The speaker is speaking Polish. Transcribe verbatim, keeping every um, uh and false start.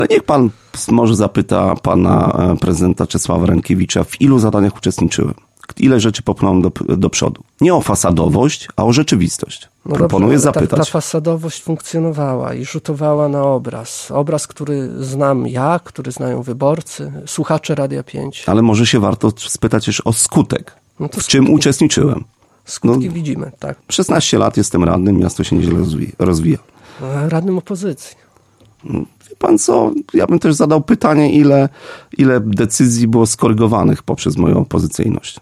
Ale niech pan może zapyta pana prezydenta Czesława Rękiewicza, w ilu zadaniach uczestniczyłem. Ile rzeczy popchnąłem do, do przodu. Nie o fasadowość, a o rzeczywistość. No Proponuję dobrze, zapytać. Ta, ta fasadowość funkcjonowała i rzutowała na obraz. Obraz, który znam ja, który znają wyborcy, słuchacze Radia pięć. Ale może się warto spytać już o skutek. No to w czym skutki, uczestniczyłem. Skutki No, widzimy, tak. szesnaście lat jestem radnym, miasto się nieźle rozwija. rozwija. Radnym opozycji. Wie pan co, ja bym też zadał pytanie, ile, ile decyzji było skorygowanych poprzez moją opozycyjność.